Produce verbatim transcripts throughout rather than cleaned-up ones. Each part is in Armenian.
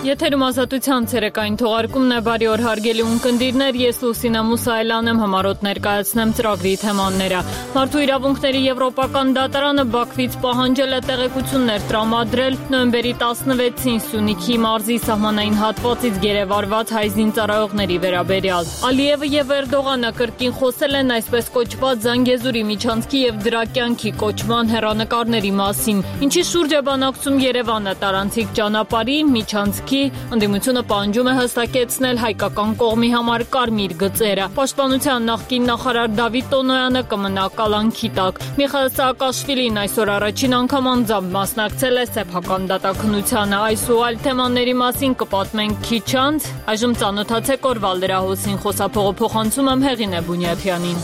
Եթերում ազատության ցերեկային թողարկումն է, բարի օր հարգելի ունկնդիրներ, ես Լուսինա Մուսայելյան եմ, համարոտ ներկայացնեմ ծրագրի թեմաները։ Մարդու իրավունքների եվրոպական դատարանը Բաքվից պահանջել է տեղեկություններ տրամադրել նոյեմբերի տասնվեցին Սյունիքի մարզի սահմանային հատվածից գերեվարված հայ զինծառայողների վերաբերյալ։ Ալիևը եւ Էրդողանը կրկին խոսել են այսպես կոչված Զանգեզուրի միջանցքի եւ դրա կյանքի կոչման հեռանկարների մասին, ինչի շուրջ է բանակցում Երևանը տարանցիկ ճանապարհի միջանցքի ընդդիմությունը պահանջում է հստակեցնել հայկական կողմի համար կարմիր գծերը։ Պաշտպանության նախկին նախարար Դավիթ Տոնոյանը կմնա կալանքի տակ։ Միխայիլ Սաակաշվիլին այսօր առաջին անգամ անձամբ մասնակցել է սեփական դատաքննությանը։ Այս ու այլ թեմաների մասին կպատմենք քիչ անց։ Այժմ ծանոթացեք օրվա լրահոսին, խոսափողը փոխանցում եմ Հեղինե Բունյաթյանին։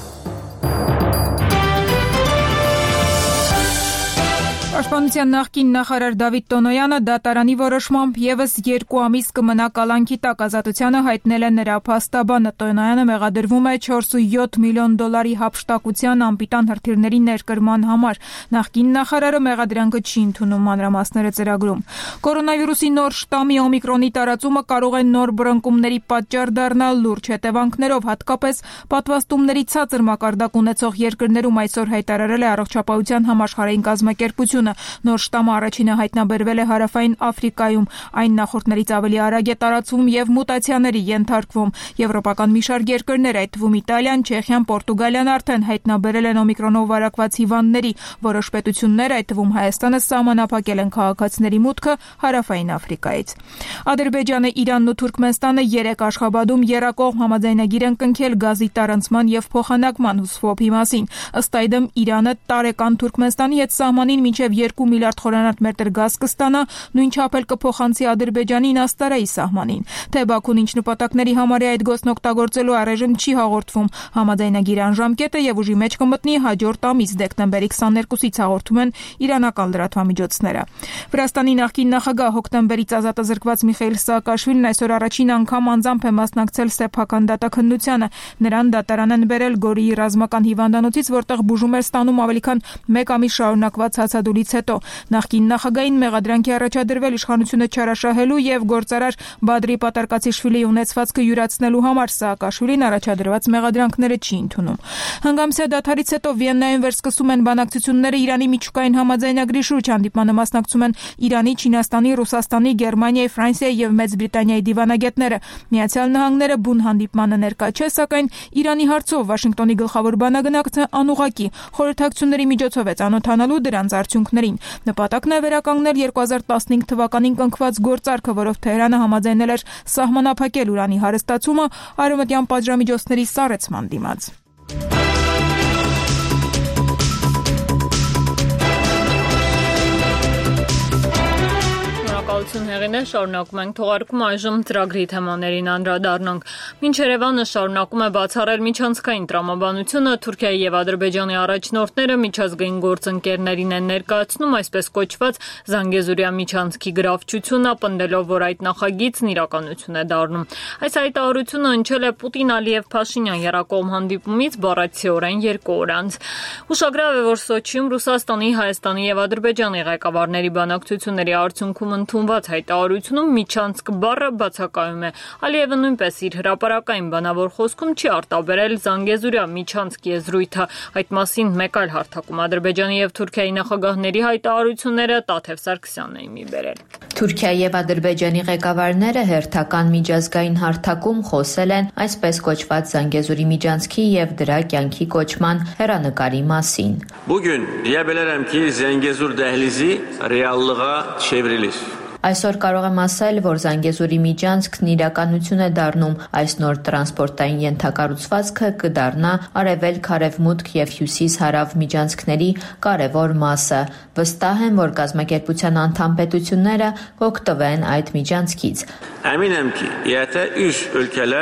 Պաշտպանության նախկին նախարար Դավիթ Տոնոյանը դատարանի որոշմամբ եւս երկու ամիս կմնա կալանքի տակ, ազատությանը հայտնել է նրա փաստաբանը։ Տոնոյանը մեղադրվում է չորսունյոթ միլիոն դոլարի հափշտակության անպիտան հրթիռների ներկրման համար։ Նախկին նախարարը մեղադրանքը չի ընդունում, մանրամասները ծրագրում։ Կորոնավիրուսի նոր շտամի օմիկրոնի տարածումը կարող է նոր բռնկումների պատճառ դառնալ լուրջ հետևանքներով, հատկապես պատվաստումների ցածր մակարդակ ունեցող երկրներում, այսօր հայտարարել է Առողջապահության համաշխարհային կազմակերպությունը։ Նոր շտամը առաջինը հայտնաբերվել է Հարավային Աֆրիկայում, այն նախորդներից ավելի արագ է տարածվում եւ մուտացիաների ենթարկվում։ Եվրոպական մի շարք երկրներ, այդ թվում Իտալիան, Չեխիան, Պորտուգալիան արդեն հայտնաբերել են օմիկրոնով վարակված հիվանդների։ Որոշ պետություններ, այդ թվում Հայաստանը, սահմանափակել են քաղաքացիների մուտքը Հարավային Աֆրիկայից։ Ադրբեջանը, Իրանն ու Թուրքմենստանը երեք Աշխաբադում եռակողմ համաձայնագիր են կնքել գազի տարանցման եւ փոխանակման հուսվոփի մասին։ Ըստ այդմ Իրանը տարեկան Թուրքմենստանի հետ սահմանին մինչեւ երկու միլիարդ խորանարդ մետր գազ կստանա, նույն չափել կփոխանցի Ադրբեջանին Աստարայի սահմանին։ Թե Բաքուն ինչ նպատակների համար է այդ գոսն օգտագործելու առայժմ չի հաղորդվում։ Համաձայնագիրը անժամկետ է եւ ուժի մեջ կմտնի հաջորդ ամիս դեկտեմբերի քսաներկուսից հաղորդում են իրանական լրատվամիջոցները։ Վրաստանի նախկին նախագահ հոկտեմբերից ազատազրկված Միխայիլ Սաակաշվիլին այսօր առաջին անգամ անձամբ է մասնակցել սեփական դատաքննությանը։ Նրան դատարան են բերել Գորիի ռազմական հիվանդանոցից, որտեղ բուժում էր ստանում ավելի քան մեկ ամիս շարունակված հացադուլից հետո։ Նախկին նախագահին մեղադրանքի առաջադրվել իշխանությունը չարաշահելու եւ գործարար Բադրի Պատարկացիշվիլիի ունեցվածքը յուրացնելու համար Սաակաշվիլին առաջադրված մեղադրանքները չի ընդունում։ Հանգամսյա դադարից հետո Վիեննայում վերսկսում են բանակցությունները Իրանի միջուկային համաձայնագրի շուրջ։ Հանդիպմանը մասնակցում են Իրանի, Չինաստանի, Ռուսաստանի, Գերմանիայի, Ֆրանսիայի եւ Մեծ Բրիտանիայի դիվանագետները։ Միացյալ Նահանգները բուն հանդիպմանը ներկա չէ, սակայն Իրանի հարցով Վաշինգտոնի գլխավոր բանագնացը անուղղակի խորհրդակցությունների միջոցով է ծանոթանալու դրանց արդյունքներին։ Նպատակն է վերականգնել երկու հազար տասնհինգ թվականին կնքված գործարքը, որով Թեհրանը համաձայնել էր սահմանափակել ուրանի հարստացումը արևմտյան պատժամիջոցների սառեցման դիմաց։ Հեղինե, շարունակում ենք թողարկումը, այժմ ծրագրի թեմաներին անդրադառնանք։ Մինչ Երևանը շարունակում է բացառել միջանցքային տրամաբանությունը, Թուրքիայի եւ Ադրբեջանի առաջնորդները միջազգային գործընկերներին են ներկայացնում այսպես կոչված Զանգեզուրիա միջանցքի գրավչությունը, պնդելով, որ այդ նախագիծն իրականություն է դառնում։ Այս հայտարարությունը հնչել է Պուտին-Ալիև-Փաշինյան եռակողմ հանդիպումից բառացիորեն երկու օր անց։ Ուշագրավ է, որ Սոչիում Ռուսաստանի, Հայաստանի եւ Ադրբեջանի ղեկավարների բանակցությունների արդյունքում ընդունված հայտարարությունում միջանցք բառը բացակայում է։ Ալիևը նույնպես իր հրապարակային բանավոր խոսքում չի արտաբերել Զանգեզուրիա միջանցք եզրույթը։ Այդ մասին մեկ այլ հարթակում Ադրբեջանի եւ Թուրքիայի նախագահների հայտարարությունները Տաթև Սարգսյանն էին մի բերել։ Թուրքիայի եւ Ադրբեջանի ղեկավարները հերթական միջազգային հարթակում խոսել են այսպես կոչված Զանգեզուրի միջանցքի եւ դրա կյանքի կոչման հեռանկարի մասին։ Bugün deyə bilərəm ki, Zəngəzur dəhlizi reallığa çevrilir. Այսօր կարող եմ ասել, որ Զանգեզուրի միջանցքն իրականություն է դառնում։ Այս նոր տրանսպորտային ենթակառուցվածքը կդառնա արևելք-արևմուտք եւ հյուսիս-հարավ միջանցքների կարևոր մասը։ Վստահ եմ, որ կազմակերպության անդամ պետությունները կօգտվեն այդ միջանցքից։ Əminəm ki, İƏT-ə üç ölkələr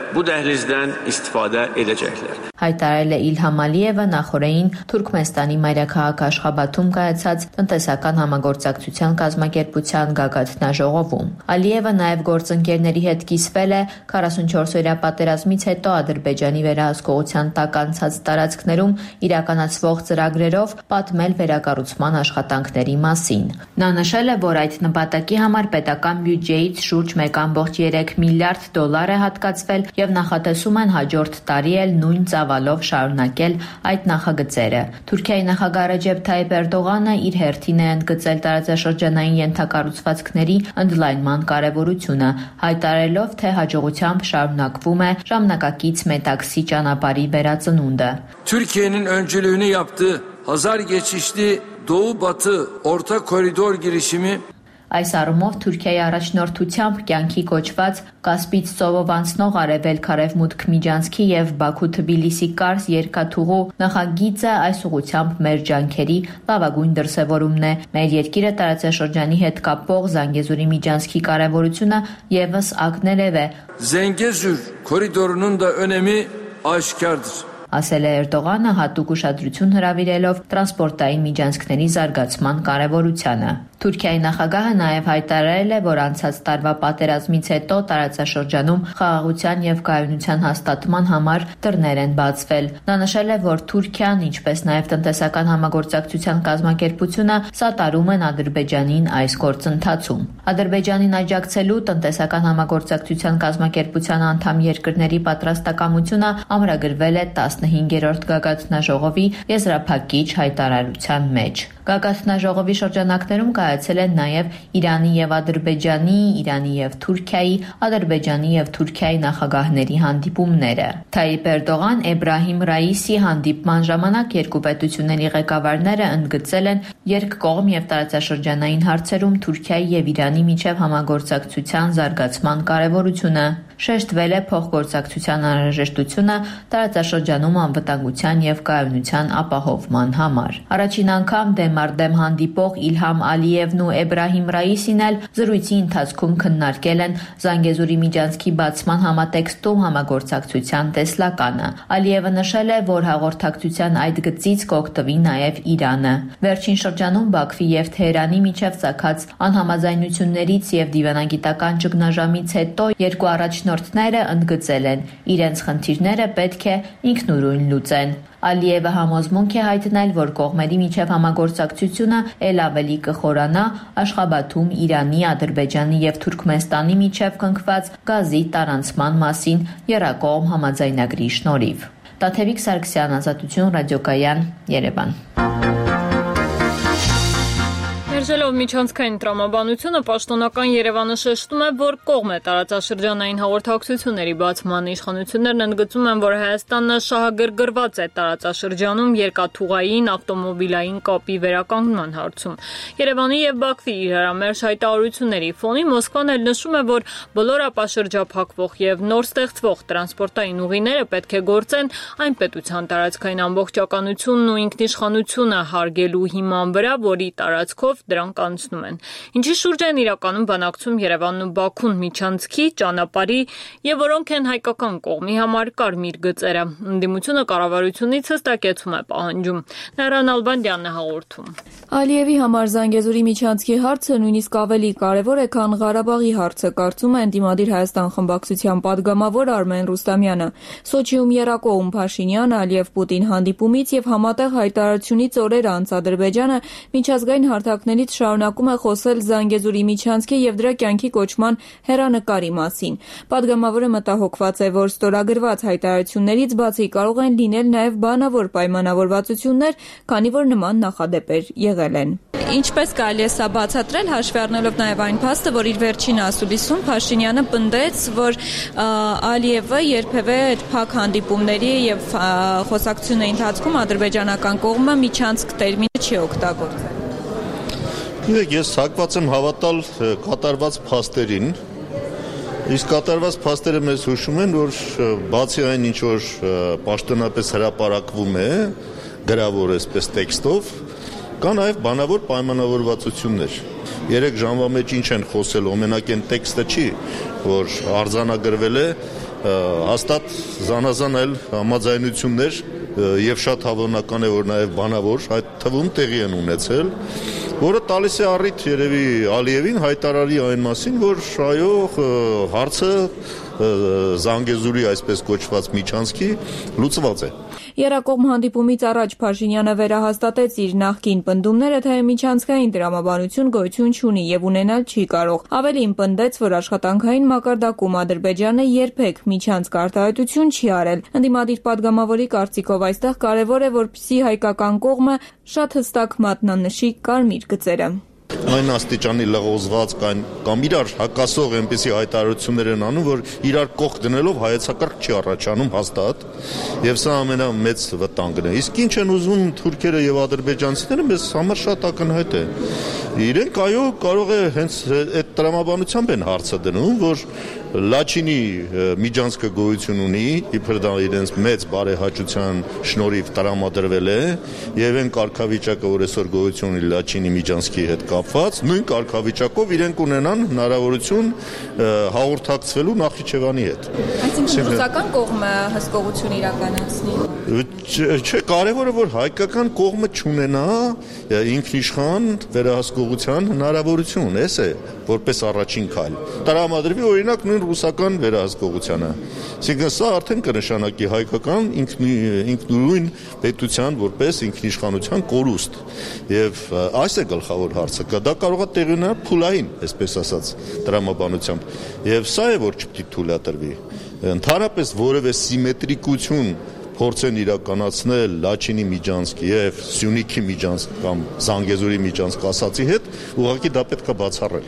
bu dəhlizdən istifadə edəcəklər. Հայտարարել է İlham Ալիևը նախորդին Թուրքմենստանի մայրաքաղաք Աշխաբադում կայացած տնտեսական համագործակցության կազմակերպության գագաթնաժողովում։ Ալիևը նաև գործընկերների հետ կիսվել է քառասունչորս-օրյա պատերազմից հետո Ադրբեջանի վերահսկողության տակ անցած տարածքներում իրականացվող ծրագրերով պատմել վերակառուցման աշխատանքների մասին։ Նա նշել է, որ այդ նպատակի համար պետական բյուջեից շուրջ մեկ կόμμα երեք միլիարդ դոլար է հատկացվել եւ նախատեսում են հաջորդ տարի էլ նույն ծավալով շարունակել այդ նախագծերը։ Թուրքիայի նախագահ Ռեջեփ Թայիփ Էրդողանը իր հերթին է ընդգծել տարածաշրջանային ենթակառուցվածքների ընդլայնման կարևորությունը, հայտարարելով, թե հաջողությամբ şarunakվում է ժամանակակից Մետաքսի ճանապարհի վերածնունդը։ Türkiye'nin öncülüğünü yaptığı Hazar geçişli Doğu-Batı Orta Koridor girişimi Այս առումով Թուրքիայի առաջնորդությամբ կյանքի կոչված Կասպից ծովով անցնող արևելք-արևմուտք միջանցքի եւ Բաքու-Թբիլիսի կարս երկաթուղու նախագիծը այս ուղղությամբ մեր ջանքերի լավագույն դրսևորումն է։ Մեր երկիրը տարածաշրջանի հետ կապող Զանգեզուրի միջանցքի կարևորությունը եւս ակներև է։ Zengezur koridorunun da önemi aşikardır. Ասել է Էրդողանը հատուկ ուշադրություն հրավիրելով տրանսպորտային միջանցքների զարգացման կարևորությանը։ Թուրքիայի նախագահը նաև հայտարարել է, որ անցած տարվա պատերազմից հետո տարածաշրջանում խաղաղության եւ կայունության հաստատման համար դռներ են բացվել։ Նա նշել է, որ Թուրքիան, ինչպես նաև տնտեսական համագործակցության կազմակերպությունը սատարում են Ադրբեջանին այս գործընթացում։ Ադրբեջանին աջակցելու տնտեսական համագործակցության կազմակերպության անդամ երկրների պատրաստակամությունը ամրագրվել է տասնհինգերորդ գագաթնաժողովի եզրափակիչ հայտարարության մեջ։ Գագաթնաժողովի շրջանակներում կայացել են նաև Իրանի եւ Ադրբեջանի, Իրանի եւ Թուրքիայի, Ադրբեջանի եւ Թուրքիայի նախագահների հանդիպումները։ Թայիփ Էրդողան, Էբրահիմ Ռայիսի հանդիպման ժամանակ երկու պետությունների ղեկավարները ընդգծել են երկկողմ եւ տարածաշրջանային հարցերում Թուրքիայի եւ Իրանի միջև համագործակցության զարգացման կարևորությունը։ Շեշտվել է փոխգործակցության անհրաժեշտությունը տարածաշրջանում անվտանգության եւ կայունության ապահովման համար։ Առաջին անգամ դեմ առ դեմ հանդիպող Իլհամ Ալիևն ու Էբրահիմ Ռայիսին էլ զրույցի ընթացքում քննարկել են Զանգեզուրի միջանցքի բացման համատեքստում համագործակցության տեսլականը։ Ալիևը նշել է, որ հաղորդակցության այդ գծից կօգտվի նաեւ Իրանը։ Վերջին շրջանում Բաքվի եւ Թեհրանի միջև ցակած անհամաձայնություններից եւ դիվանագիտական ճգնաժամից հետո երկու առաջնորդները ընդգծել են, իրենց խնդիրները պետք է ինքնուրույն լուծեն։ Ալիևը համոզմունք է հայտնել, որ կողմերի միջև համագործակցությունը ել ավելի կխորանա Աշխաբադում Իրանի, Ադրբեջանի եւ Թուրքմենստանի միջև կնքված գազի տարանցման մասին եռակողմ համաձայնագրի շնորհիվ։ Տաթևիկ Սարգսյան, Ազատություն, Ռադիոկայան, Երևան։ Մերժելով միջանցքային տրամաբանությունը, պաշտոնական Երևանը շեշտում է, որ կողմ է տարածաշրջանային հաղորդակցությունների բացման։ Իշխանություններն ընդգծում են, որ Հայաստանը շահագրգռված է տարածաշրջանում երկաթուղային, ավտոմոբիլային կապի վերականգնման հարցում։ Երևանի եւ Բաքվի իրարամերժ հայտարարությունների ֆոնին Մոսկվան էլ նշում է, որ բոլոր ապաշրջափակվող եւ նոր ստեղծվող տրանսպորտային ուղիները պետք է գործեն այն պետության տարածքային ամբողջականությունն ու ինքնիշխանությունը հարգելու հիման վրա, որի տարածքով դրանք անցնում են։ Ինչի շուրջ են իրականում բանակցում Երևանն ու Բաքուն միջանցքի, ճանապարհի եւ որոնք են հայկական կողմի համար կարմիր գծերը։ Ընդդիմությունը կառավարությունից հստակեցում է պահանջում։ Նարան Ալբանդյանն է հաղորդում։ Ալիևի համար Զանգեզուրի միջանցքի հարցը նույնիսկ ավելի կարևոր է, քան Ղարաբաղի հարցը, կարծում է ընդդիմադիր Հայաստան խմբակցության падգամավոր Արմեն Ռուստամյանը։ Սոչիում եռակողմ Փաշինյան, Ալիև-Պուտին հանդիպումից եւ համատեղ հայտարարությունից օրեր անց Ադրբեջանը միջազգային հարթակներից շարունակում է խոսել Զանգեզուրի միջանցքի եւ դրա կյանքի կոչման հեռանկարի մասին։ Падգամավորը մտահոգված է, որ ստորագրված հայտարարություններից բացի կարող են լինել նաեւ բանավոր պայմանավորվածություններ, քանի որ նման նախադեպեր եղել են։ Ինչպես կարելի է սա բացատրել, հաշվի առնելով նաև այն փաստը, որ իր վերջին ասուլիսում Փաշինյանը պնդեց, որ Ալիևը երբևէ այդ փակ հանդիպումների եւ խոսակցությունների ընթացքում ադրբեջանական կողմը միջանցք տերմինը չի օգտագործել։ Ես հակված եմ հավատալ կատարված փաստերին։ Իսկ կատարված փաստերը մեզ հուշում են, որ բացի այն ինչ որ պաշտոնապես հրապարակվում է, գրավոր էսպես տեքստով, կա նաև բանավոր պայմանավորվածություններ։ Երեք ժամվա մեջ ինչ են խոսել, օրինակ այն տեքստը չի, որ արձանագրվել է հաստատ զանազան այլ համաձայնություններ եւ շատ հավանական է, որ նաեւ բանավոր այդ թվում տեղի են ունեցել, որը տալիս է առիթ երևի Ալիևին հայտարարի այն մասին, որ այո, հարցը Զանգեզուրի այսպես կոչված միջանցքի լուծված է։ Երակողմ հանդիպումից առաջ Փաշինյանը վերահաստատեց իր նախկին պնդումները, թե միջանցքային տրամաբանություն գոյություն չունի եւ ունենալ չի կարող։ Ավելին պնդեց, որ աշխատանքային մակարդակում Ադրբեջանը երբեք միջանցք արտահայտություն չի արել։ Ընդդիմադիր падգամավորի կարծիքով այստեղ կարևոր է, որպեսզի հայկական կողմը շատ հստակ մատնանշի կարմիր գծերը։ Այն աստիճանի լղոզված կան կամ իրար հակասող այնպիսի հայտարարություններ են անում, որ իրար կողք դնելով հայեցակարգ չի առաջանում հաստատ, եւ սա ամենամեծ վտանգն է։ Իսկ ինչ են ուզում թուրքերը եւ ադրբեջանցիները, մեզ համար շատ ակնհայտ է։ Իրենք այո կարող է հենց այդ տրամաբանությամբ են հարցը դնում, որ Լաչինի միջանցքը գոյություն ունի, իբր դա իրենց մեծ բարեհաճության շնորհիվ տրամադրվել է, եւ այն կարգավիճակը, որ այսօր գոյություն ունի Լաչինի միջանցքի հետ կապված, նույն կարգավիճակով իրենք ունենան հնարավորություն հաղորդակցվելու Նախիջևանի հետ։ Այսինքն ռուսական կողմը հսկողություն իրականացնի։ Չէ, կարևորը որ հայկական կողմը չունենա ինքնիշխան վերահսկողության հնարավորություն, էս է, որպես առաջին քայլ։ Տրամադրվի օրինակ նույն ռուսական վերահսկողությանը։ Այսինքն սա արդեն կնշանակի հայկական ինքնուրույն պետության որպես ինքնիշխանության կորուստ։ Եվ այս է գլխավոր հարցը, դա կարող է տեղի ունենալ փուլային, այսպես ասած, տրամաբանությամբ։ Եվ սա է, որ չպետք է թույլատրվի։ Ընդհանրապես որևէ սիմետրիկություն փորձեն իրականացնել Լաչինի միջանցք եւ Սյունիքի միջանցք կամ Զանգեզուրի միջանցք ասացի հետ, ուղղակի դա պետք է բացառել։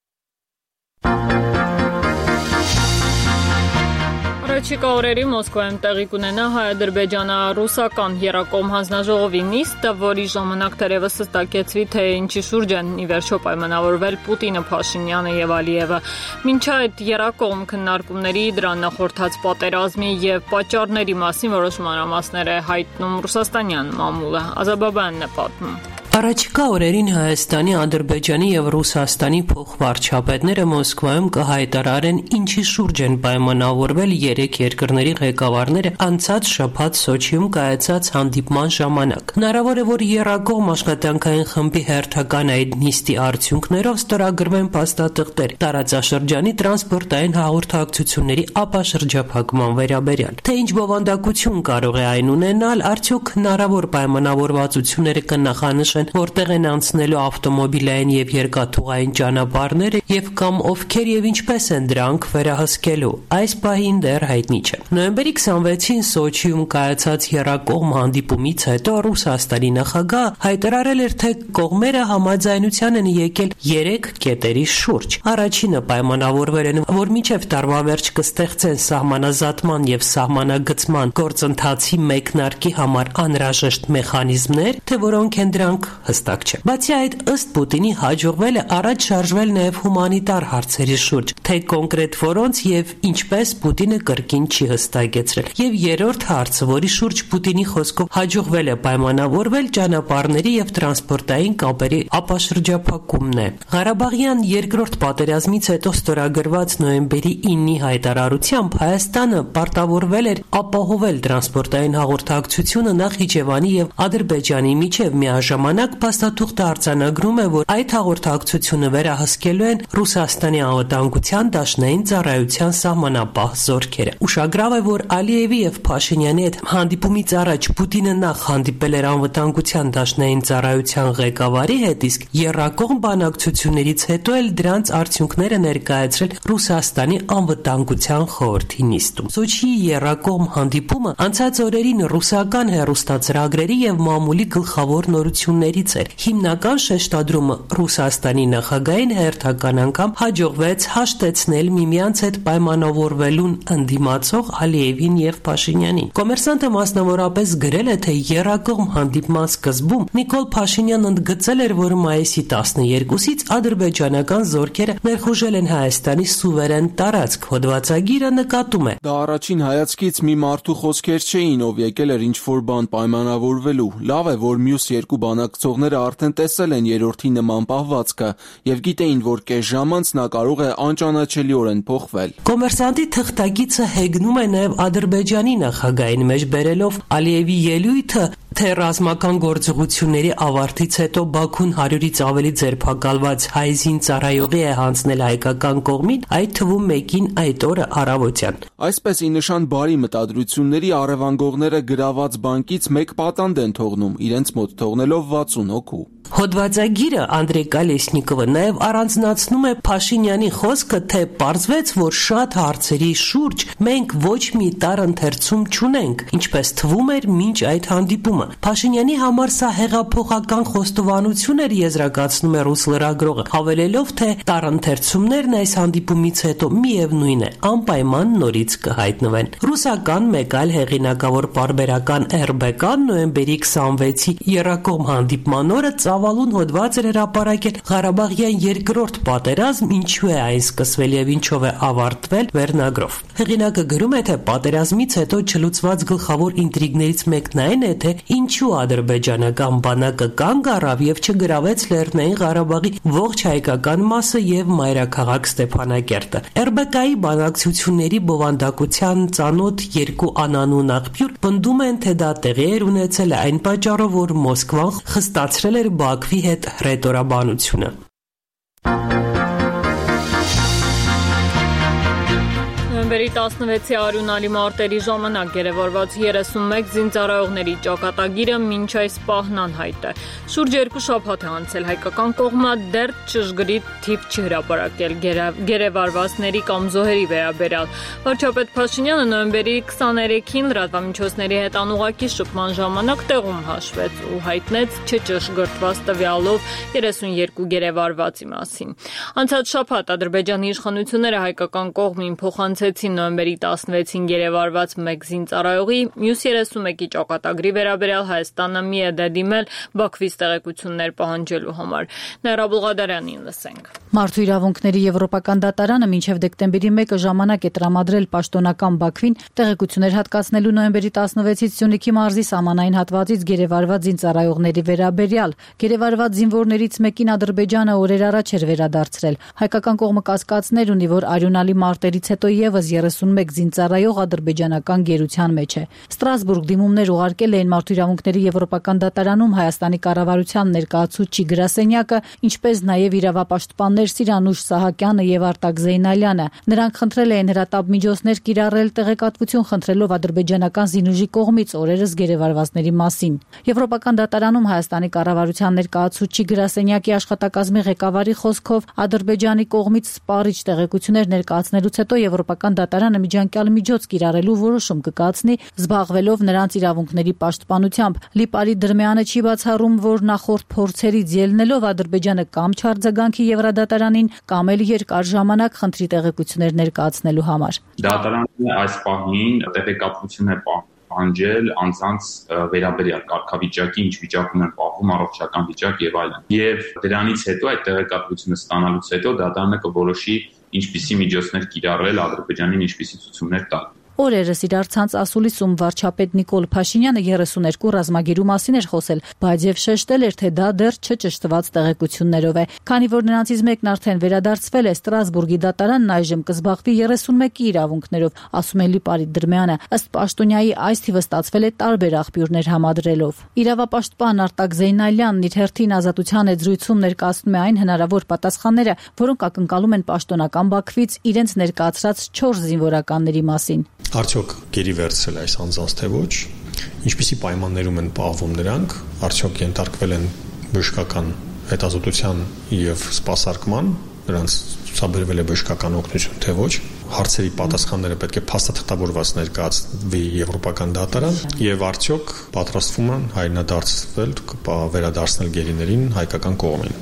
Առաջիկա օրերի Մոսկվայում տեղի կունենա հայ-ադրբեջանա-ռուսական եռակողմ հանձնաժողովի նիստը, որի ժամանակ թերևս հստակեցվի, թե ինչի շուրջ են ի վերջո պայմանավորվել Պուտինը, Փաշինյանը եւ Ալիևը։ Մինչ այդ եռակողմ քննարկումների, դրան նախորդած պատերազմի եւ պատճառների մասին որոշ մանրամասներ է հայտնում ռուսաստանյան մամուլը։ Ազաբաբյանն է պատմում։ Առաջիկա օրերին Հայաստանի, Ադրբեջանի եւ Ռուսաստանի փոխվարչապետները Մոսկվայում կհայտարարեն ինչի շուրջ են պայմանավորվել երեք երկրների ղեկավարները անցած շաբաթ Սոչիում կայացած հանդիպման ժամանակ։ Հնարավոր է, որ եռակողմ աշխատանքային խմբի հերթական այդ նիստի արդյունքներով ստորագրվեն փաստաթղթեր տարածաշրջանի տրանսպորտային հաղորդակցությունների ապաշրջափակման վերաբերյալ։ Թե ինչ բովանդակություն կարող է այն ունենալ, արդյոք հնարավոր պայմանավորվածությունները կնախանշեն որտեղ են անցնելու ավտոմոբիլային եւ երկաթուղային ճանապարհները եւ կամ ովքեր եւ ինչպես են դրանք վերահսկելու։ Այս պահին դեռ հայտնի չէ։ Նոյեմբերի քսանվեցին Սոչիում կայացած եռակողմ հանդիպումից հետո Ռուսաստանի նախագահ հայտարարել էր, թե կողմերը համաձայնության են եկել երեք կետերի շուրջ։ Առաջինը պայմանավորվել են, որ մինչև տարվա վերջ կստեղծեն սահմանազատման եւ սահմանագծման գործընթացի մեկնարկի համար անհրաժեշտ մեխանիզմներ, թե որոնք են դրանք հստակ չէ։ Բացի այդ, ըստ Պուտինի հաջողվել է առաջ շարժվել նաև հումանիտար հարցերի շուրջ, թե կոնկրետ որոնց եւ ինչպես Պուտինը կրկին չի հստակեցրել։ Եվ երրորդ հարցը, որի շուրջ Պուտինի խոսքով հաջողվել է պայմանավորվել, ճանապարհների եւ տրանսպորտային կապերի ապաշրջափակումն է։ Ղարաբաղյան երկրորդ պատերազմից հետո ստորագրված նոյեմբերի ինի հայտարարությամբ Հայաստանը պարտավորվել էր ապահովել տրանսպորտային հաղորդակցությունը Նախիջևանի եւ Ադրբեջանի միջև միաժամանակ փաստաթուղթը արձանագրում է, որ այդ հաղորդակցությունը վերահսկելու են Ռուսաստանի անվտանգության դաշնային ծառայության սահմանապահ զորքերը։ Ուշագրավ է, որ Ալիևի եւ Փաշինյանի հետ հանդիպումից առաջ Պուտինը նախ հանդիպել էր անվտանգության դաշնային ծառայության ղեկավարի հետ, իսկ եռակողմ բանակցություններից հետո էլ դրանց արդյունքները ներկայացրել Ռուսաստանի անվտանգության խորհրդի նիստում։ Սոչիի եռակողմ հանդիպումը անցած օրերին ռուսական հեռուստացրագրերի եւ մամուլի գլխավոր նորություններից էր։ Հիմնական շեշտադրումը Ռուսաստանի նախագահին հերթական անգամ հաջողվեց հաշտեցնել միմյանց հետ պայմանավորվելուն ընդդիմացող Ալիևին եւ Փաշինյանին։ Կոմերսանտը մասնավորապես գրել է, թե եռակողմ հանդիպման սկզբում Նիկոլ Փաշինյանն ընդգծել էր, որ մայիսի տասներկուսից ադրբեջանական զորքերը ներխուժել են Հայաստանի սուվերեն տարածք։ Հոդվածագիրը նկատում է. Դա առաջին հայացքից մի մարդու խոսքեր չէին, ով եկել էր ինչ-որ բան պայմանավորվելու։ Լավ է, որ մյուս երկու բանակը մասնակցողները արդեն տեսել են երրորդի նման պահվածքը եւ գիտեին, որ կես ժամ անց նա կարող է անճանաչելիորեն փոխվել։ Կոմերսանտի թղթակիցը հեգնում է նաեւ Ադրբեջանի նախագահին մեջ բերելով Ալիևի ելույթը, թե ռազմական գործողությունների ավարտից հետո Բաքուն հարյուրից ավելի ձերբակալված հայ զինծառայողի է հանձնել հայկական կողմին, այդ թվում մեկին այդ օրը առավոտյան։ Այսպես ի նշան բարի մտադրությունների առևանգողները գրաված բանկից մեկ պատանդ են թողնում, իրենց մոտ թողնելով վաթսուն հոգու։ Հոդվածագիրը Անդրեյ Կալեսնիկովը նաև առանձնացնում է Փաշինյանի խոսքը, թե պարզվեց, որ շատ հարցերի շուրջ մենք ոչ մի տար ընթերցում չունենք, ինչպես թվում էր մինչ այդ հանդիպումը։ Փաշինյանի համար սա հեղափոխական խոստովանություն էր, եզրակացնում է ռուս լրագրողը, հավելելով, թե տար ընթերցումներն այս հանդիպումից հետո միևնույն է, անպայման նորից կհայտնվեն։ Ռուսական մեկ այլ հեղինակավոր պարբերական Ռ B K-ն նոյեմբերի քսանվեցի եռակողմ հանդիպման օրը ծավալուն հոդված էր հրապարակել Ղարաբաղյան երկրորդ պատերազմ, ինչու է այն սկսվել եւ ինչով է ավարտվել վերնագրով։ Հեղինակը գրում է, թե պատերազմից հետո չլուծված գլխավոր ինտրիգներից մեկն այն է, թե ինչու ադրբեջանական բանակը կանգ առավ եւ չգրավեց Լեռնային Ղարաբաղի ողջ հայկական մասը եւ մայրաքաղաք Ստեփանակերտը։ Ռ B K-ի բանակցությունների բովանդակության ծանոթ երկու անանուն աղբյուր պնդում են, թե դա տեղի էր ունեցել այն պատճառով, որ Մոսկվան խստացրել էր Բաքվի հետ հռետորաբանությունը։ Նոյեմբերի տասնվեցի արյունալի մարտերի ժամանակ գերեվարված երեսունմեկ զինծառայողների ճակատագիրը մինչ այս պահն անհայտ է։ Շուրջ երկու շաբաթ է անցել, հայկական կողմը դեռ ճշգրիտ թիվ չհրապարակել գերեվարվածների կամ զոհերի վերաբերյալ։ Վարչապետ Փաշինյանը նոյեմբերի քսաներեքին լրատվամիջոցների հետ անուղղակի շփման ժամանակ տեղում հաշվեց ու հայտնեց չճշգրտված տվյալով երեսունյերկու գերեվարվածի մասին։ Անցած շաբաթ Ադրբեջանի իշխանությունները հայկական կողմին փոխանցեցին նոյեմբերի տասնվեցին գերեվարված մեկ զինծառայողի, մյուս երեսունմեկի ճակատագրի վերաբերյալ Հայաստանը մի է դիմել Բաքվից տեղեկություններ պահանջելու համար։ Ներա Բուլղադարյանին լսենք։ Մարդու իրավունքների եվրոպական դատարանը մինչև դեկտեմբերի մեկը ժամանակ է տրամադրել պաշտոնական Բաքվին տեղեկություններ հատկացնելու նոյեմբերի տասնվեցից Սյունիքի մարզի սահմանային հատվածից գերեվարված զինծառայողների վերաբերյալ։ Գերեվարված զինվորներից մեկին Ադրբեջանը օրեր առաջ էր վերադարձրել։ Հայկական կողմը կասկածներ ունի, որ արյունալի մարտերից հետո եւս երեսունմեկ զինծառայող ադրբեջանական գերության մեջ է։ Ստրասբուրգ դիմումներ ուղարկել էին մարդու իրավունքների եվրոպական դատարանում Հայաստանի կառավարության ներկայացուցիչ գրասենյակը, ինչպես նաև իրավապաշտպաններ Սիրանուշ Սահակյանը եւ Արտակ Զեյնալյանը։ Նրանք խնդրել էին հրատապ միջոցներ կիրառել, տեղեկատվություն խնդրելով ադրբեջանական զինուժի կողմից օրերս գերեվարվածների մասին։ Եվրոպական դատարանում Հայաստանի կառավարության ներկայացուցիչ գրասենյակի աշխատակազմի ղեկավարի խոսքով Ադրբեջանի կողմից սպառիչ տեղեկություններ ներկայացնելուց հետո Եվրոպական դատարանը միջանկյալ միջոց կիրառելու որոշում կկայացնի, զբաղվելով նրանց իրավունքների պաշտպանությամբ։ Լիպարի Դրմյանը չի բացառում, որ նախորդ փորձերից ելնելով Ադրբեջանը կամ չարձագանքի Եվրադատարանին, կամ էլ երկար ժամանակ խնդրի տեղեկություններ ներկայացնելու համար։ Դատարանը այս պահին տեղեկատվություն է պահանջել անձանց վերաբերյալ կարգավիճակի, ինչ վիճակում են պահվում առողջական վիճակ եւ այլն։ Եվ դրանից հետո այդ տեղեկատվությունը ստանալուց հետո դատարանը կորոշի ինչպիսի միջոցներ կիրառել Ադրբեջանին, ինչպիսի ցուցումներ տալ։ Օրերս իրար ցանց ասուլիսում վարչապետ Նիկոլ Փաշինյանը երեսուներկու ռազմագերու մասին էր խոսել, բայց եւ շեշտել էր, թե դա դեռ չճշտված տեղեկություններով է։ Քանի որ նրանցից մեկն արդեն վերադարձվել է, Ստրասբուրգի դատարանն այժմ կզբաղվի երեսունմեկի իրավունքներով, ասում է Լիպարի Դրմյանը։ Ըստ պաշտոնյայի այս թիվը ստացվել է տարբեր աղբյուրներ համադրելով։ Իրավապաշտպան Արտակ Զեյնալյանն իր հերթին ազատության հետ զրույցում ներկայացնում է այն հնարավոր պատասխանները, որոնք ակնկալում են պաշտոնական Բաքվից իրենց ներկայացրած չորս զինվորականների մասին։ Արդյոք գերի վերցրել այս անձանց թե ոչ, ինչպիսի պայմաններում են պահվում նրանք, արդյոք ենթարկվել են բժշկական հետազոտության եւ սպասարկման, նրանց ցուցաբերվել է բժշկական օգնություն թե ոչ, հարցերի պատասխանները պետք է փաստաթղթավորված ներկայացվի Եվրոպական դատարան եւ արդյոք պատրաստվում են հայրենադարձվել, վերադարձնել գերիներին հայկական կողմին։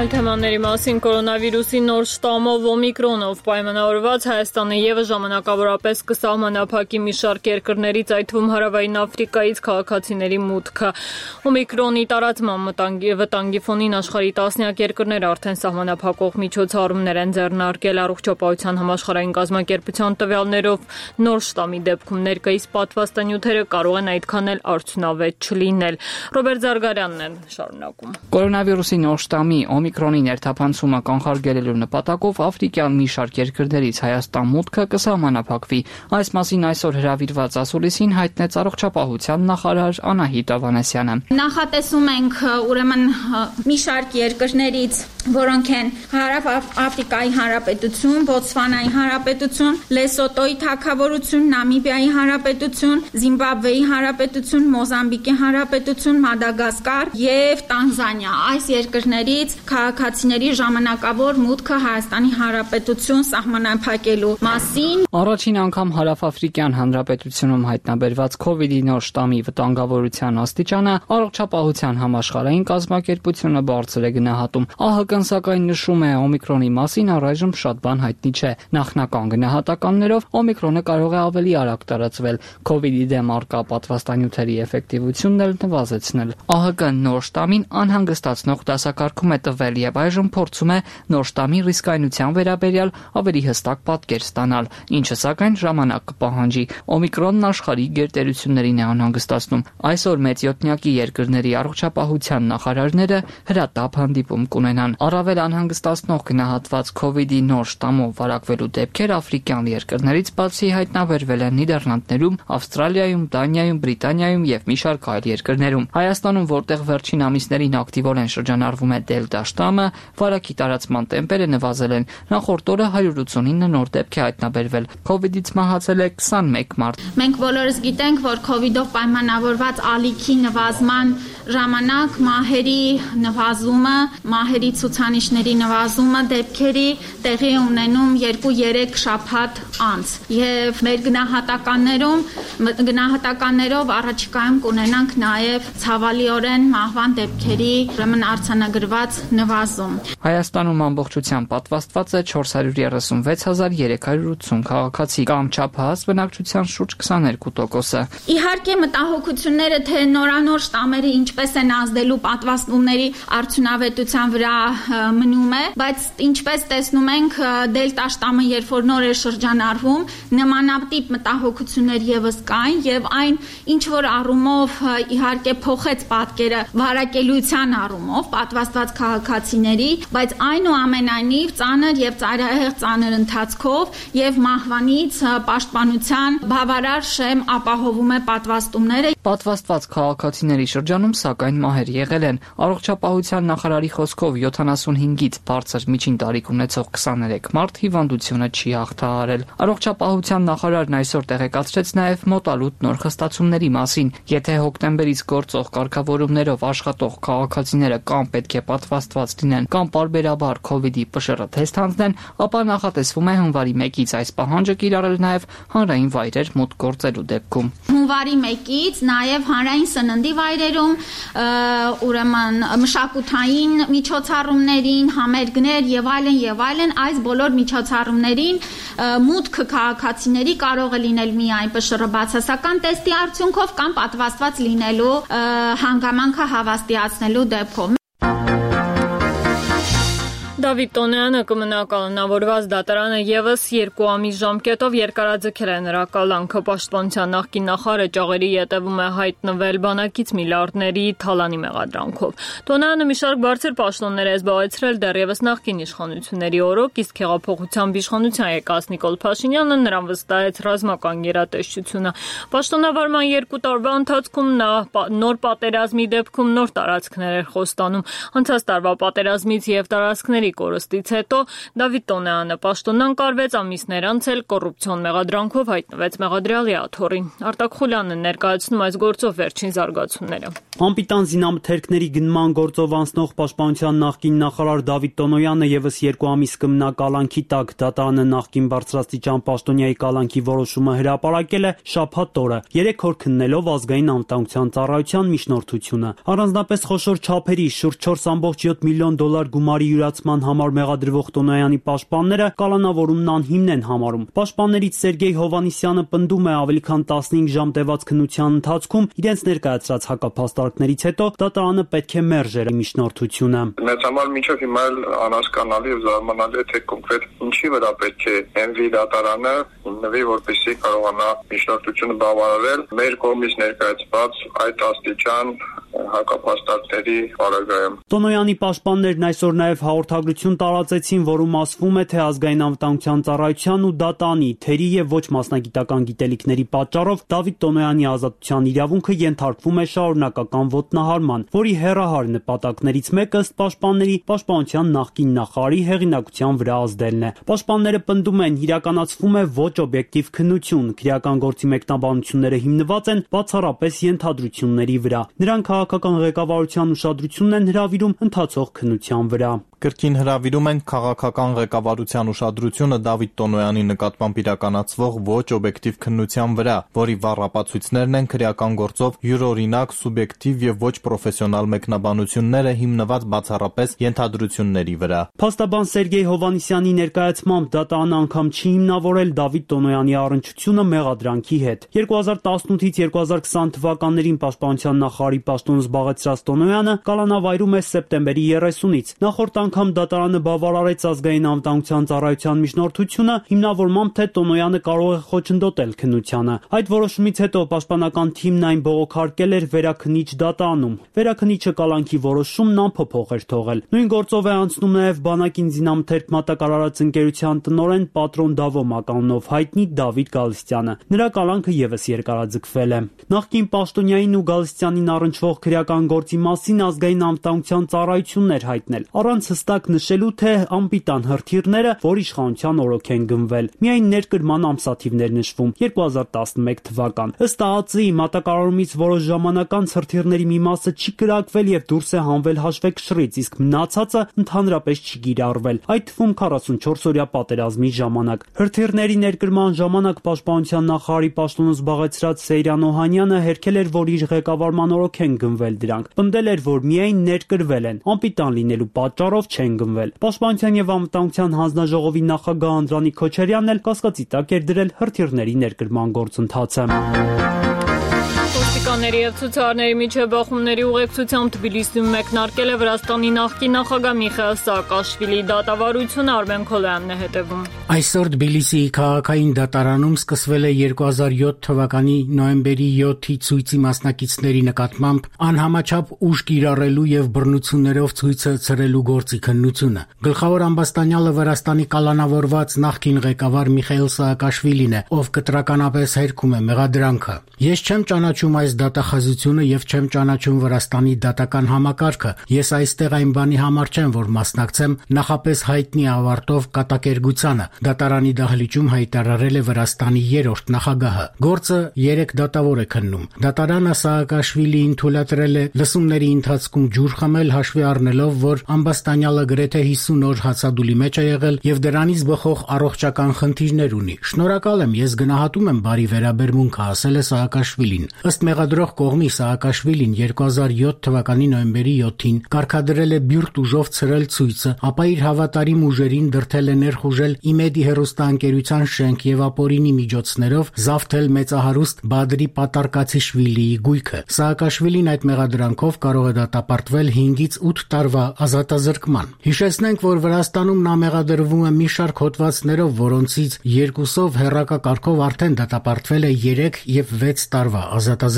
Այլ թեմաների մասին կորոնավիրուսի նոր շտամով օմիկրոնով պայմանավորված Հայաստանը ևս ժամանակավորապես կսահմանափակի մի շարք երկրներից, այդ թվում Հարավային Աֆրիկայից քաղաքացիների մուտքը։ Օմիկրոնի տարածման վտանգի ֆոնին աշխարհի տասնյակ երկրներ արդեն սահմանափակող միջոցառումներ են ձեռնարկել։ Առողջապահության համաշխարհային կազմակերպության տվյալներով նոր շտամի դեպքում ներկայիս պատվաստանյութերը կարող են այդքան էլ արդյունավետ չլինել։ Ռոբերտ Զարգարյանն է շարունակում։ Կորոնավիրուսի նոր շտամի օմիկրոնի ներթափանցումը կանխարգելելու նպատակով աֆրիկյան մի շարք երկրներից Հայաստան մուտքը կսահմանափակվի։ Այս մասին այսօր հրավիրված ասուլիսին հայտնեց առողջապահության նախարար Անահիտ Ավանեսյանը։ Նախատեսում ենք ուրեմն մի շարք երկրներից, որոնք են Հարավ Աֆրիկայի Հանրապետություն, Բոտսվանայի Հանրապետություն, Լեսոտոյի Թագավորություն, Նամիբիայի Հանրապետություն, Զիմբաբվեի Հանրապետություն, Մոզամբիկի Հանրապետություն, Մադագասկար եւ Տանզանիա։ Այս երկրներից քաղաքացիների ժամանակավոր մուտքը Հայաստանի Հանրապետություն սահմանափակելու մասին։ Առաջին անգամ Հարավաֆրիկյան Հանրապետությունում հայտնաբերված քովիդի նոր շտամի վտանգավորության աստիճանը առողջապահության համաշխարհային կազմակերպությունը բարձր է գնահատում։ ԱՀԿ-ն սակայն նշում է օմիկրոնի մասին առայժմ շատ բան հայտնի չէ։ Նախնական գնահատականներով օմիկրոնը կարող է ավելի արագ տարածվել, քովիդի դեմ առկա պատվաստանյութերի էֆեկտիվությունն էլ նվազեցնել։ ԱՀԿ-ն նոր շտամին անհանգստացնող դասակարգում է տվել եւ այժմ փորձում է նոր շտամի ռիսկայնության վերաբերյալ ավելի հստակ պատկեր ստանալ, ինչը սակայն ժամանակ կպահանջի։ Օմիկրոնն աշխարհի գերտերություններին է անհանգստացնում։ Այսօր մեծյոթնյակի երկրների առողջապահության նախարարները հրատապ հանդիպում կունենան։ Առավել անհանգստացնող գնահատված քովիդի նոր շտամով վարակվելու դեպքեր աֆրիկյան երկրներից բացի հայտնաբերվել են Նիդերլանդներում, Ավստրալիայում, Դանիայում, Բրիտանիայում եւ մի շարք այլ երկրներում։ Հայաստանում, որտեղ վերջին ամիսներին ակտիվորեն շրջանառվում է դելտա շտամը, վարակի տարածման տեմպերը նվազել են։ Նախորդ օրը one hundred eighty-nine նոր դեպք է հայտնաբերվել։ Քովիդից մահացել է twenty-one մարդ։ Մենք բոլորս գիտենք, որ քովիդով պայմանավորված ալիքի նվազման ժամանակ մահերի նվազումը, մահերի ցուցանիշների նվազումը դեպքերի տեղի ունենում two-three շաբաթ անց։ Եվ մեր գնահատականներում գնահատականներով առաջիկայում կունենանք նաև ցավալիորեն մահվան դեպքերի ուրեմն արձանագրված նվազում։ Հայաստանում ամբողջությամբ պատվաստված է four hundred thirty-six thousand three hundred eighty քաղաքացի, կամ չափահաս բնակչության շուրջ twenty-two տոկոսը։ Իհարկե մտահոգությունները, թե նորանոր շտամերը ինչպես են ազդելու պատվաստումների արդյունավետության վրա մնում է, բայց ինչպես տեսնում ենք, դելտա շտամը երբ որ նոր է շրջանառվում, նմանատիպ մտահոգություններ եւս կային եւ այն ինչ որ առումով իհարկե փոխեց պատկերը վարակելիության առումով պատվաստված քաղաքացիների, բայց այնուամենայնիվ ծանր եւ ծայրահեղ ծանր ընթացքով եւ մահվանից պաշտպանության բավարար շեմ ապահովում է պատվաստումները։ Պատվաստված քաղաքացիների շրջանում սակայն մահեր եղել են։ Առողջապահության նախարարի խոսքով seventy-five-ից բարձր միջին տարիք ունեցող twenty-three մարդ հիվանդությունը չի հաղթահարել։ Առողջապահության նախարարն այսօր տեղեկացրեց նաև մոտալուտ նոր խստացումների մասին։ Եթե հոկտեմբերից գործող կարգավորումներով աշխատող քաղաքացիները կամ պետք է պատվաստված լինեն, կամ պարբերաբար քովիդի պշռը թեստ հանձնեն, ապա նախատեսվում է հունվարի one-ից այս պահանջը կիրառել նաև հանրային վայրեր մուտք գործելու դեպքում։ Հունվարի one-ից նաև հանրային սննդի վայրերում, ուրեմն մշակութային միջոցառումներին, համերգներ եւ այլն եւ այլն, այս բոլոր միջոցառումներին մուտքը քաղաքացիների կարող է լինել միայն պշռը բացասական տեստի արդյունքով կամ պատվաստված լինելու հանգամանքը հավաստիացնելու դեպքով։ Դավիթ Տոնոյանը կմնա կանոնավորված դատարանը ևս երկու ամիս ժամկետով երկարաձգել է նրա կալանքը։ Պաշտպանության նախկին նախարարը ճաղերի ետևում է հայտնվել բանակից միլիարդների թալանի մեղադրանքով։ Տոնոյանը մի շարք բարձր պաշտոններ է զբաղեցրել դեռևս նախկին իշխանությունների օրոք, իսկ հեղափոխությամբ իշխանության եկած Նիկոլ Փաշինյանը նրան վստահեց ռազմական գերատեսչությունը։ Պաշտոնավարման երկու տարվա ընթացքում նա նոր պատերազմի դեպքում նոր տարածքներ էր խոստանում։ Անցած տարվա պատերազմից եւ տարածքների տարի կորստից հետո Դավիթ Տոնոյանը պաշտոնան կարվեց, ամիսներ անց էլ կոռուպցիոն մեղադրանքով հայտնվեց մեղադրյալի աթոռին։ Արտակ Խուլյանը ներկայացնում այս գործով վերջին զարգացումները։ Անպիտան զինամթերքների գնման գործով անցնող պաշտպանության նախկին նախարար Դավիթ Տոնոյանը եւս երկու ամիս կմնա կալանքի տակ։ Դատարանը նախկին բարձրաստիճան պաշտոնյայի կալանքի որոշումը հրապարակել է շաբաթ օրը, երեք օր քննելով ազգային անվտանգության ծառայության միջնորդությունը։ Առանձնապես խոշոր չափերի շուրջ չորս կόμma յոթ միլիոն դոլար գումարի յուրացման համար մեղադրվող Տոնոյանի պաշտպանները կալանավորումն անհիմն են համարում։ Պաշտպաններից Սերգեյ Հովհաննիսյանը պնդում է ավելի քան տասնհինգ ժամ տևած քննության ընթացքում իրենց ներկայացրած հակափաստարկներից հետո դատարանը պետք է մերժեր միջնորդությունը։ Մեծ համար մինչև հիմա էլ անհասկանալի եւ զարմանալի է, թե կոնկրետ ինչի վրա պետք է հենվի դատարանը, նվի որպեսզի կարողանա միջնորդությունը բավարարել մեր կողմից ներկայացված այդ աստիճան հակափաստարկների պարագայում։ Տոնոյանի պաշտպաններն այսօր նաև հաղորդագրություն տարածեցին, որում ասվում է, թե ազգային անվտանգության ծառայության ու դատանի թերի եւ ոչ մասնագիտական գիտելիքների պատճառով Դավիթ Տոնոյանի ազատության իրավունքը ենթարկվում է շարունակական ոտնահարման, որի հեռահար նպատակներից մեկը ըստ պաշտպանների պաշտպանության նախկին նախարարի հեղինակության վրա ազդելն է։ Պաշտպանները պնդում են, իրականացվում է ոչ օբյեկտիվ քննություն, քրեական գործի մեկնաբանությունները հիմնված են բացառապես ենթադրությունների վրա։ Նրանք քաղաքական ղեկավարության ուշադրությունն են հրավիրում ընթացող քննության վրա։ Կրկին հրավիրում ենք քաղաքական ղեկավարության ուշադրությունը Դավիթ Տոնոյանի նկատմամբ իրականացվող ոչ օբյեկտիվ քննության վրա, որի վառ ապացույցներն են քրեական գործով յուրօրինակ, սուբյեկտիվ եւ ոչ պրոֆեսիոնալ մեկնաբանությունները հիմնված բացառապես ենթադրությունների վրա։ Փաստաբան Սերգեյ Հովհաննիսյանի ներկայացմամբ դատարանը անգամ չի հիմնավորել Դավիթ Տոնոյանի առնչությունը մեղադրանքի հետ։ երկու հազար տասնութից երկու հազար քսան թվականներին պաշտպանության նախարարի պաշտոն զբաղեցրած Տոնոյանը կալանավայրում է սեպտեմբերի երեսունից։ Նախորդ անգամ դատարանը բավարարեց ազգային անվտանգության ծառայության միջնորդությունը հիմնավորմամբ, թե Տոնոյանը կարող է խոչընդոտել քննությանը։ Այդ որոշումից հետո պաշտպանական թիմն այն բողոքարկել էր վերաքննիչ դատարանում։ Վերաքննիչը կալանքի որոշումն անփոփոխ էր թողել։ Նույն գործով է անցնում նաև բանակին զինամթերք մատակարարած ընկերության տնօրեն Պատրոն Դավո մականունով հայտնի Դավիթ Գալստյանը։ Նրա կալանքը եւս երկարաձգվել է։ Նախկին պաշտոնյային ու Գալստյանին առնչվող քրեական գործի մասին ազգային անվտանգության ծառայությունն էր հայտնել։ Առանց հստակ նշելու, թե անպիտան հրթիռները որ իշխանության օրոք են գնվել։ Միայն ներկրման ամսաթիվներ նշվում երկու հազար տասնմեկ թվական։ Ըստ ԱԱԾ-ի մատակարարումից որոշ ժամանակ անց հրթիռների մի մասը չի կրակվել եւ դուրս է հանվել հաշվեկշռից, իսկ մնացածը ընդհանրապես չի կիրառվել, այդ թվում քառասունչորս օրյա պատերազմի ժամանակ։ Հրթիռների ներկրման ժամանակ պաշտպանության նախարարի պաշտոնը զբաղեցրած Սեյրան Օհանյանը հերքել էր, որ իր ղեկավարման օրոք են գնվել դրանք։ Պնդել էր, որ միայն ներկրվել են, անպիտան լինելու պատճառով չեն գնվել։ Պաշտպանության եւ անվտանգության հանձնաժողովի նախագահ Անդրանիկ Քոչարյանն էլ կասկածի տակ էր դրել հրթիռների ներկրման գործընթացը։ Ոստիկանների եւ ցուցարարների միջև բախումների ուղեկցությամբ Թբիլիսիում մեկնարկել է Վրաստանի նախկին նախագահ Միխայիլ Սաակաշվիլիի դատավարությունը, Արմեն Քոլյանն է հետևում։ Այսօր Թբիլիսիի քաղաքային դատարանում սկսվել է երկու հազար յոթ թվականի նոյեմբերի յոթի ցույցի մասնակիցների նկատմամբ անհամաչափ ուժ կիրառելու եւ բռնություններով ցույցը ցրելու գործի քննությունը։ Գլխավոր ամբաստանյալը Վրաստանի կալանավորված նախկին ղեկավար Միխայիլ Սաակաշվիլին է, ով կտրականապես հերքում է մեղադրանքը։ Ես չեմ ճանաչում այս դատախազությունը եւ չեմ ճանաչում Վրաստանի դատական համակարգը։ Ես այստեղ այն բանի համար չեմ, որ մասնակցեմ նախապես հայտնի ավարտով կատակերգությանը, դատարանի դահլիճում հայտարարել է Վրաստանի երրորդ նախագահը։ Գործը երեք դատավոր է քննում։ Դատարանը Սաակաշվիլիին թույլատրել է լսումների ընթացքում ջուր խմել, հաշվի առնելով, որ ամբաստանյալը գրեթե հիսուն օր հացադուլի մեջ է եղել եւ դրանից բխող առողջական խնդիրներ ունի։ Շնորհակալ եմ, ես գնահատում եմ բարի վերաբերմունքը, ասել է Սաակաշվիլին։ Ըստ մեղադրող կողմի Սաակաշվիլին երկու հազար յոթ թվականի նոյեմբերի յոթին կարգադրել է բյուրտ ուժով ցրել ցույցը, ապա իր հավատարիմ ուժերին դրդել է ներխուժել Իմեդի հեռուստաընկերության շենք եւ ապօրինի միջոցներով զավթել մեծահարուստ Բադրի Պատարկացիշվիլիի գույքը։ Սաակաշվիլին այդ մեղադրանքով կարող է դատապարտվել հինգից ութ տարվա ազատազրկման։ Հիշեցնենք, որ Վրաստանում նա մեղադրվում է մի շարք հոդվածներով, որոնցից երկուսով հեռակա կարգով արդեն դատապարտվել է երեք եւ վեց տարվա ազատազրկման։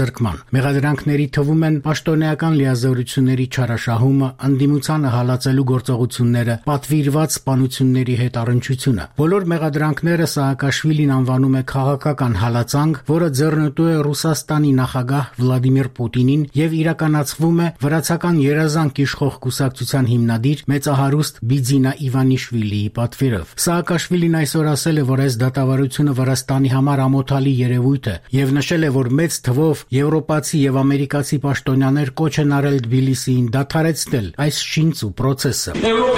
Մեղադրանքների թվում են պաշտոնեական լիազորությունների չարաշահումը, ընդդիմությանը հալածելու գործողությունները, պատվիրված սպանությունների հետ առնչությունը։ Բոլոր մեղադրանքները Սաակաշվիլին անվանում է քաղաքական հալածանք, որը ձեռնտու է Ռուսաստանի նախագահ Վլադիմիր Պուտինին եւ իրականացվում է վրացական երազանք իշխող կուսակցության հիմնադիր մեծահարուստ Բիձինա Իվանիշվիլիի պատվերով։ Սաակաշվիլին այսօր ասել է, որ այս դատավարությունը Վրաստանի համար ամոթալի երևույթ է եւ նշել է, որ մեծ թվով եվրոպացի եւ ամերիկացի պաշտոնյաներ կոչ են արել Թբիլիսիին դադարեցնել այս շինծ ու process-ը։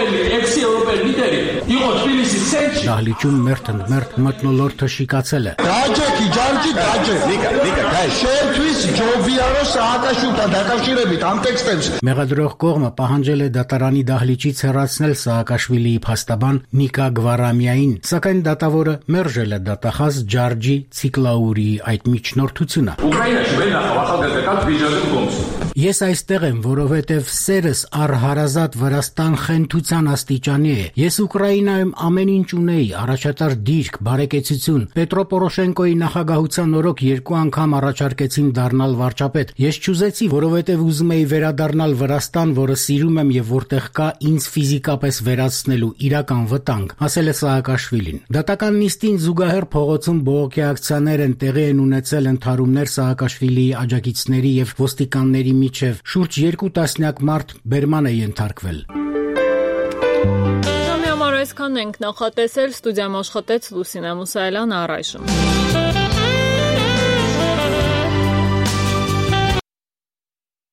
Դահլիճում մերթ ընդ մերթ մթնոլորտը շիկացել է։ Դաջեքի ջանջի դաջե։ Նիկա, նիկա, հայ շերտվից ջովիարո Սաակաշուտա դակաշիրեբիտ անտեքստենց։ Մեղադրող կողմը պահանջել է դատարանի դահլիճից հեռացնել Սաակաշվիլիի փաստաբան Նիկա Գվարամիային, սակայն դատավորը մերժել է դատախազ Ջորջի Ցիկլաուրիի այդ միջնորդությունը։ Ես այստեղ եմ, որովհետև սերս առ հարազատ Վրաստան խենթության աստիճանի է։ Ես Ուկրաինայում ամեն ինչ ունեի, առաջատար դիրք, բարեկեցություն։ Պետրո Պորոշենկոյի նախագահության օրոք երկու անգամ առաջարկեցին դառնալ վարչապետ։ Ես չուզեցի, որովհետև ուզում էի վերադառնալ Վրաստան, որը սիրում եմ եւ որտեղ կա ինձ ֆիզիկապես վերացնելու իրական վտանգ, ասել է Սաակաշվիլին։ Դատական նիստին զուգահեռ փողոցում բողոքի ակցիաներ են տեղի են ունեցել ընդհարումներ Սաակաշվիլիի աջակիցների եւ ոստիկանների միջև շուրջ երկու տասնյակ մարդ բերման է ենթարկվել։ Ժամի համար այսքան ենք նախատեսել, ստուդիայում աշխատեց Լուսինե Մուսայելյանը, առայժմ։